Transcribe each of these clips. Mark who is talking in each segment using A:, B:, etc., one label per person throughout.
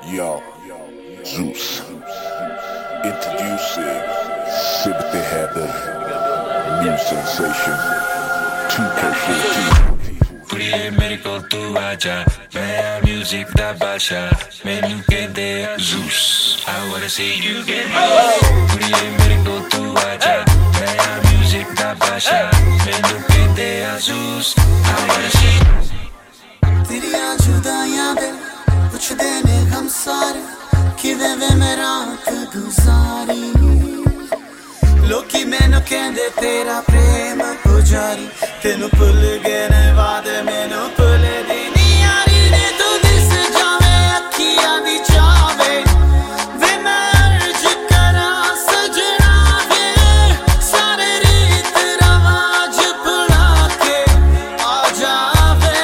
A: Yo, Zeus, introducing Sympathy had the new sensation 2K14.
B: कुड़िए मेरे को तू आजा, मैं म्यूजिक दा बादशाह, मैनू कहते हैं Zeus. I wanna see you get low. कुड़िए मेरे को तू आजा, मैं म्यूजिक दा बादशाह, मैनू कहते हैं Zeus. I wanna see.
C: तेरियां जुदाइयां दे पुछदे ने हम सारे किवें वे मैं रात गुजारी लोकी मैनू कहंदे तेरा प्रेम पुजारी तेनू भुल गए ने वादे मैनू भुले दी नी यारी ने तू दिस जावे अखियां दी चावे वे मैं अर्ज करां सजना वे सारे रीत रवाज भुला के आ जावे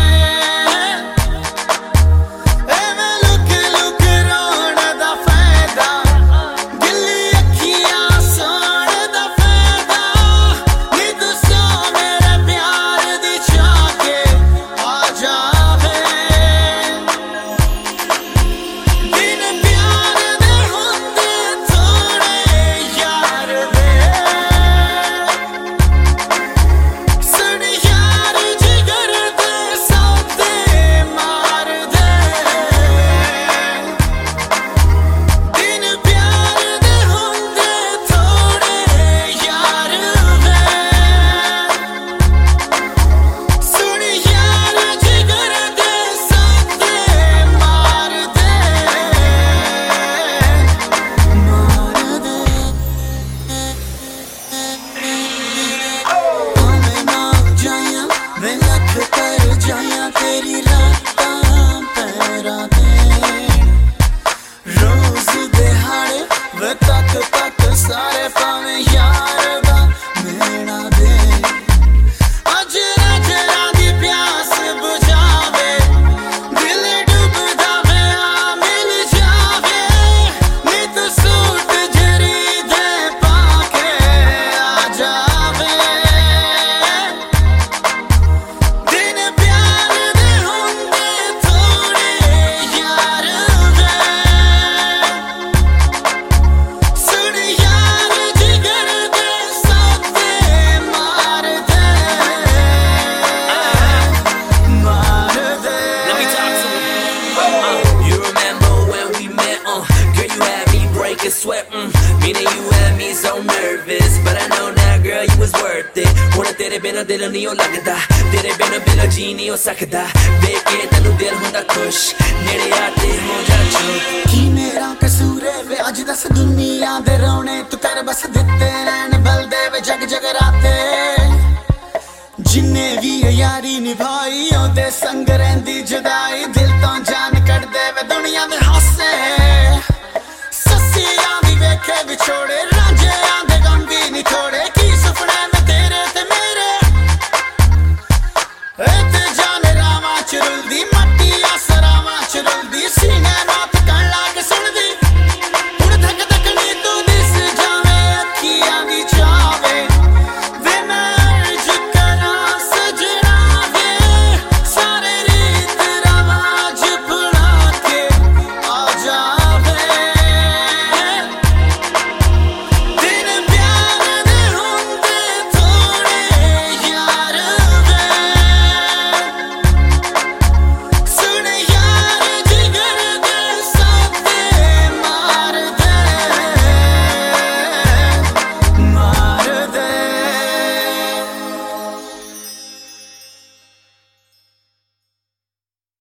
C: एवें लुक लुक रोण दा फायदा गिल्ली अखियां सोण दा फायदा नी तू सो मेरे प्यार दी चाके आ जावे दिन प्यार दे हुंदे थोड़े यार वे सुन यार जिगर दे सौदे मार दे दिन प्यार दे हुंदे थोड़े यार वे सुन यार जिगर दे सौदे मार दे भावें ना जायां वे लख कर जायां तेरी रातां पैरां ते रोज दिहाड़े वे तक तक सारे भावें यार दा मेणा दे अज नजरां दी प्यास बुझावे दिल डुबदा वे आ मिल जावे नी तू सूट जरी दे पाके आ जावे दिन प्यार दे हुंदे थोड़े यार वे सुन यार जिगर दे सौदे मार दे
D: Let me talk to him. You remember when we met? Girl, you had me breaking sweat. Me and you had me so nervous, but I know now, girl, you was worth it. Wanna तेरे बिना दिल नहीं हो लगदा, तेरे बिना बिना जी नहीं हो सकदा. देख के तैनू दिल होंदा खुश, नेड़े आते हो जा चुप.
C: की मेरा कसूर है वे अज दस दुनिया दे रोने तू कर बस दिते रैन बलदे वे जग जग राते जिन्ने भी यारी निभाई ओदे संग रैंदी जुदाई